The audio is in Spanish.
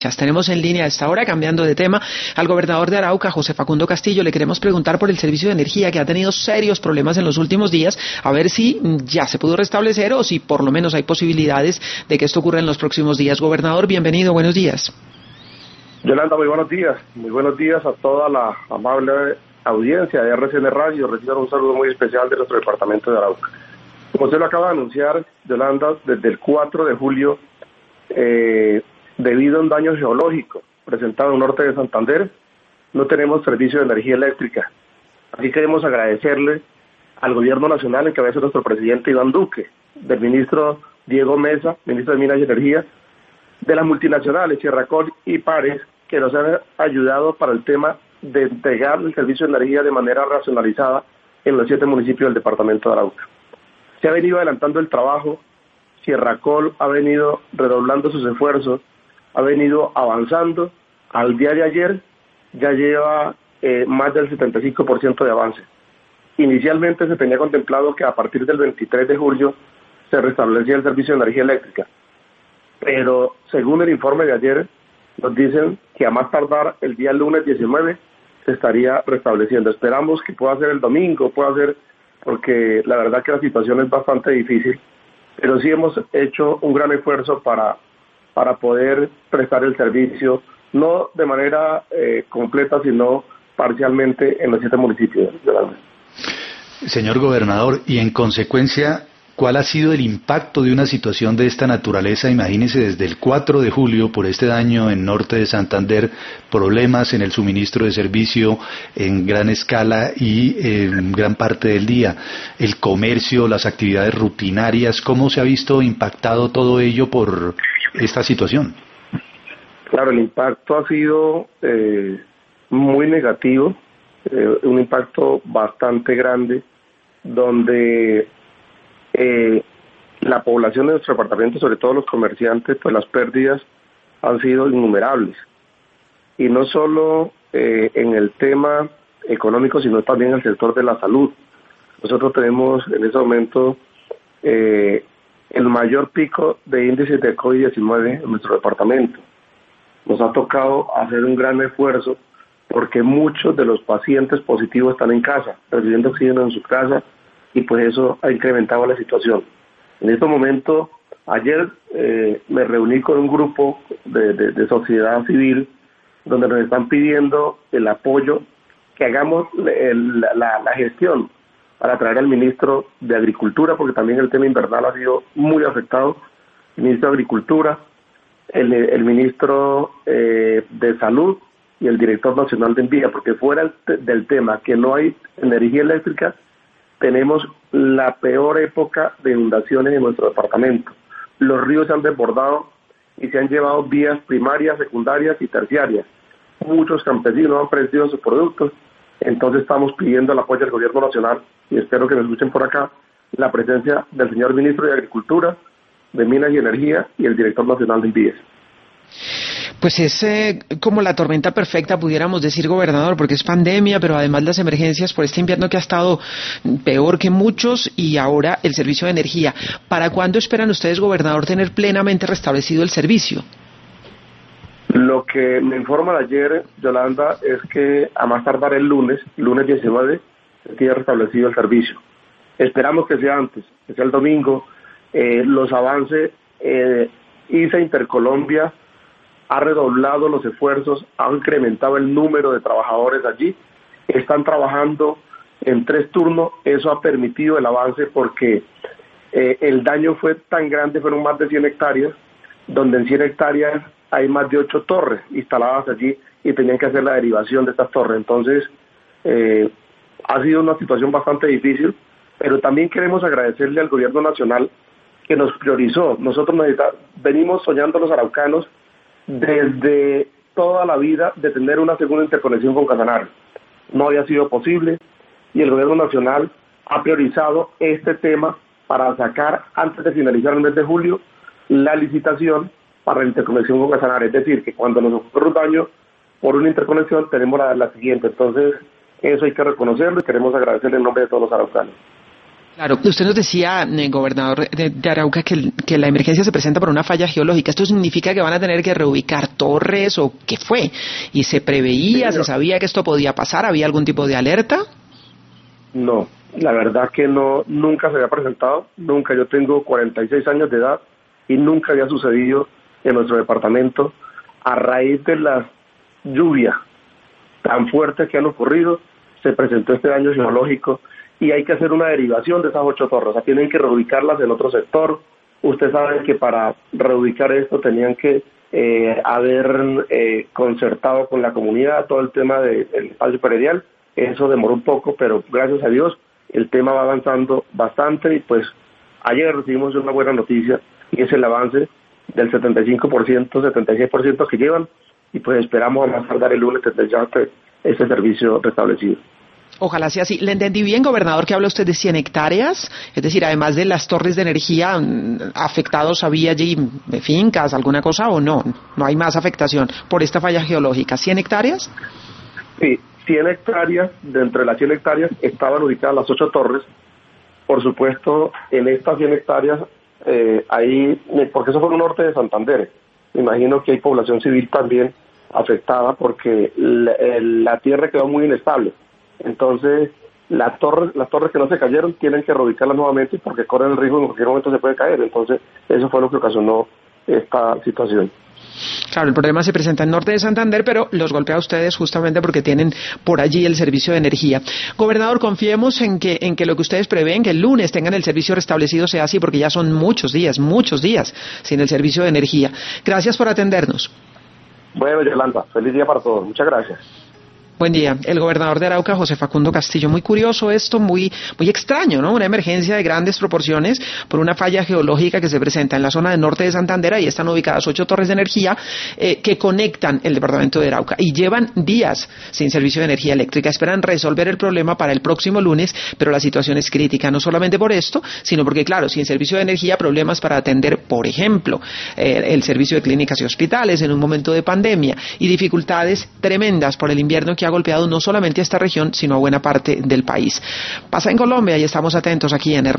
Tenemos en línea a esta hora, cambiando de tema, al gobernador de Arauca, José Facundo Castillo. Le queremos preguntar por el servicio de energía, que ha tenido serios problemas en los últimos días, a ver si ya se pudo restablecer o si por lo menos hay posibilidades de que esto ocurra en los próximos días. Gobernador, bienvenido, buenos días. Yolanda, muy buenos días a toda la amable audiencia de RCN Radio. Reciban un saludo muy especial de nuestro departamento de Arauca. Como usted lo acaba de anunciar, Yolanda, desde el 4 de julio, debido a un daño geológico presentado en el norte de Santander, no tenemos servicio de energía eléctrica. Así queremos agradecerle al gobierno nacional, en cabeza de nuestro presidente Iván Duque, del ministro Diego Mesa, ministro de Minas y Energía, de las multinacionales Sierracol y Pares, que nos han ayudado para el tema de entregar el servicio de energía de manera racionalizada en los 7 municipios del departamento de Arauca. Se ha venido adelantando el trabajo, Sierracol ha venido redoblando sus esfuerzos, ha venido avanzando. Al día de ayer ya lleva más del 75% de avance. Inicialmente se tenía contemplado que a partir del 23 de julio se restablecía el servicio de energía eléctrica, pero según el informe de ayer nos dicen que a más tardar el día lunes 19 se estaría restableciendo. Esperamos que pueda ser el domingo, porque la verdad que la situación es bastante difícil, pero sí hemos hecho un gran esfuerzo para poder prestar el servicio, no de manera completa, sino parcialmente en los 7 municipios. Señor gobernador, y en consecuencia, ¿cuál ha sido el impacto de una situación de esta naturaleza? Imagínese, desde el 4 de julio, por este daño en norte de Santander, problemas en el suministro de servicio en gran escala y en gran parte del día. El comercio, las actividades rutinarias, ¿cómo se ha visto impactado todo ello por esta situación? Claro, el impacto ha sido muy negativo, un impacto bastante grande, donde la población de nuestro departamento, sobre todo los comerciantes, pues las pérdidas han sido innumerables. Y no solo en el tema económico, sino también en el sector de la salud. Nosotros tenemos en ese momento el mayor pico de índices de COVID-19 en nuestro departamento. Nos ha tocado hacer un gran esfuerzo porque muchos de los pacientes positivos están en casa, recibiendo oxígeno en su casa, y pues eso ha incrementado la situación. En este momento, ayer me reuní con un grupo de sociedad civil donde nos están pidiendo el apoyo, que hagamos la gestión para traer al ministro de Agricultura, porque también el tema invernal ha sido muy afectado, el ministro de Agricultura, el ministro de Salud y el director nacional de Envía, porque fuera del tema que no hay energía eléctrica, tenemos la peor época de inundaciones en nuestro departamento. Los ríos se han desbordado y se han llevado vías primarias, secundarias y terciarias. Muchos campesinos han perdido sus productos, entonces estamos pidiendo el apoyo del gobierno nacional, y espero que me escuchen por acá, la presencia del señor ministro de Agricultura, de Minas y Energía y el director nacional de Envíes. Pues es como la tormenta perfecta, pudiéramos decir, gobernador, porque es pandemia, pero además las emergencias por este invierno que ha estado peor que muchos, y ahora el servicio de energía. ¿Para cuándo esperan ustedes, gobernador, tener plenamente restablecido el servicio? Lo que me informan ayer, Yolanda, es que a más tardar el lunes 19, se tiene restablecido el servicio. Esperamos que sea antes, que sea el domingo. Los avances, ISA Intercolombia ha redoblado los esfuerzos, ha incrementado el número de trabajadores allí, están trabajando en 3 turnos, eso ha permitido el avance porque el daño fue tan grande, fueron más de 100 hectáreas, donde en 100 hectáreas hay más de 8 torres instaladas allí y tenían que hacer la derivación de estas torres. Entonces, ha sido una situación bastante difícil, pero también queremos agradecerle al gobierno nacional que nos priorizó. Nosotros venimos soñando los araucanos desde toda la vida de tener una segunda interconexión con Casanare. No había sido posible y el gobierno nacional ha priorizado este tema para sacar, antes de finalizar el mes de julio, la licitación para la interconexión con Casanare. Es decir, que cuando nos ocurre un daño por una interconexión, tenemos la siguiente. Entonces, eso hay que reconocerlo y queremos agradecerle en nombre de todos los araucanos. Claro, usted nos decía, gobernador de Arauca, que la emergencia se presenta por una falla geológica. ¿Esto significa que van a tener que reubicar torres o qué fue? ¿Y se preveía, se sabía que esto podía pasar? ¿Había algún tipo de alerta? No, la verdad que no, nunca se había presentado, nunca. Yo tengo 46 años de edad y nunca había sucedido en nuestro departamento a raíz de las lluvias tan fuertes que han ocurrido. Se presentó este daño geológico y hay que hacer una derivación de esas 8 torres, o sea, tienen que reubicarlas en otro sector. Usted sabe que para reubicar esto tenían que haber concertado con la comunidad todo el tema del espacio predial. Eso demoró un poco, pero gracias a Dios el tema va avanzando bastante y pues ayer recibimos una buena noticia y es el avance del 75%, 76% que llevan y pues esperamos a más tardar el lunes tener ya este servicio restablecido. Ojalá sea así. ¿Le entendí bien, gobernador, que habla usted de 100 hectáreas? Es decir, además de las torres de energía, ¿afectados había allí fincas, alguna cosa o no? ¿No hay más afectación por esta falla geológica? ¿100 hectáreas? Sí, 100 hectáreas. Dentro de las 100 hectáreas estaban ubicadas las 8 torres. Por supuesto, en estas 100 hectáreas, porque eso fue el norte de Santander, me imagino que hay población civil también afectada porque la tierra quedó muy inestable. Entonces, las torres que no se cayeron tienen que reubicarlas nuevamente porque corren el riesgo en cualquier momento se puede caer. Entonces, eso fue lo que ocasionó esta situación. Claro, el problema se presenta en norte de Santander, pero los golpea a ustedes justamente porque tienen por allí el servicio de energía. Gobernador, confiemos en que lo que ustedes prevén, que el lunes tengan el servicio restablecido, sea así, porque ya son muchos días sin el servicio de energía. Gracias por atendernos. Bueno, Yolanda, feliz día para todos. Muchas gracias. Buen día. El gobernador de Arauca, José Facundo Castillo. Muy curioso esto, muy extraño, ¿no? Una emergencia de grandes proporciones por una falla geológica que se presenta en la zona del norte de Santander. Ahí están ubicadas 8 torres de energía que conectan el departamento de Arauca y llevan días sin servicio de energía eléctrica. Esperan resolver el problema para el próximo lunes, pero la situación es crítica, no solamente por esto, sino porque, claro, sin servicio de energía, problemas para atender, por ejemplo, el servicio de clínicas y hospitales en un momento de pandemia y dificultades tremendas por el invierno que ha golpeado no solamente a esta región, sino a buena parte del país. Pasa en Colombia y estamos atentos aquí en